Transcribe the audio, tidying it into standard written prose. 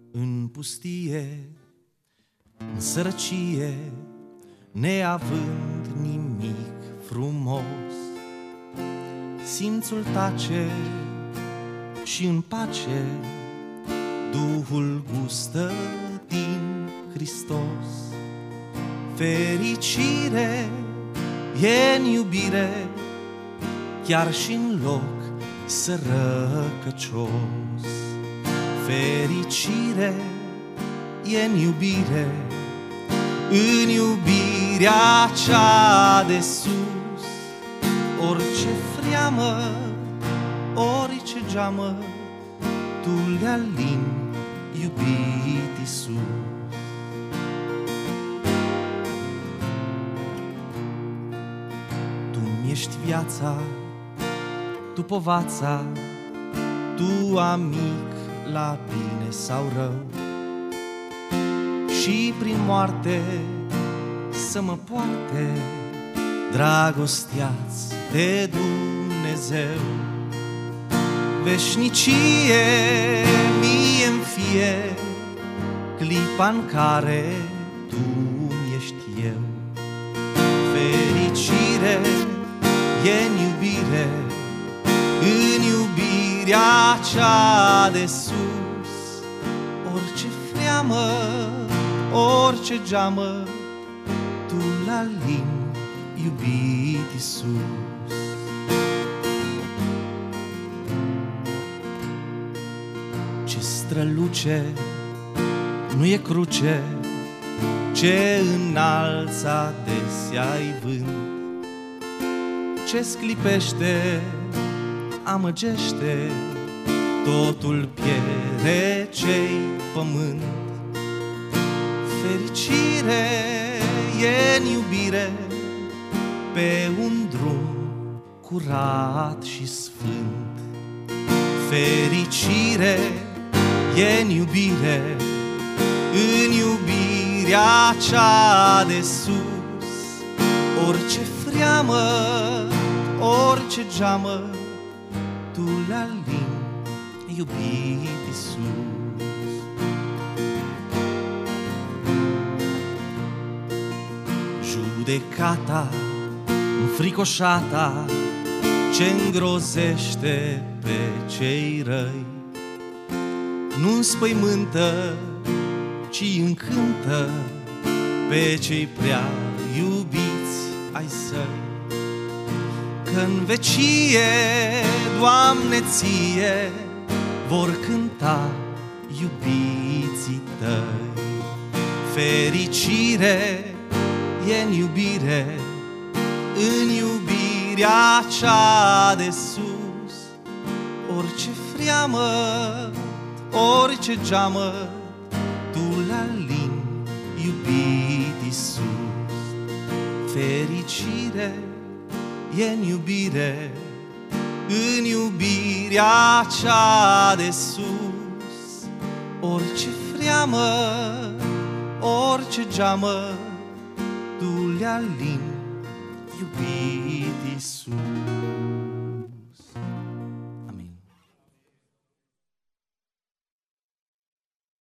În pustie, în sărăcie, neavând nimic frumos, simțul tace și în pace Duhul gustă din Hristos. Fericire e în iubire, chiar și în loc sărăcăcios. Fericire e în iubire, în iubirea cea de sus. Orice freamă, orice geamă, tu le alini, iubit Iisus. Tu-mi ești viața, tu povața, tu amic la bine sau rău, și prin moarte să mă poarte dragostea-ți de Dumnezeu. Veșnicie mie-mi fie clipa-n care tu-mi ești eu. Fericire e în iubire, în iubirea cea de sus. Orice freamă, orice geamă, tu l-alini, iubit Iisus. Ce străluce nu e cruce, ce înalți adesea-i vânt, ce sclipește, amăgește, totul pierde ce-i pământ. Fericire e în iubire, pe un drum curat și sfânt. Fericire e în iubire, în iubirea cea de sus. Orice freamă, orice geamă, tu le-alini, iubit Iisus. Judecata înfricoșata, ce îngrozește pe cei răi, nu înspăimântă, ci încântă pe cei prea iubiți ai săi. Că-n vecie, Doamne, ție vor cânta iubiții tăi. Fericire e în iubire, în iubirea cea de sus. Orice freamă, orice geamă, tu le-alini, iubit Iisus. Fericire e în iubire, în iubirea cea de sus. Orice freamă, orice geamă, tu le-alini, iubit Iisus.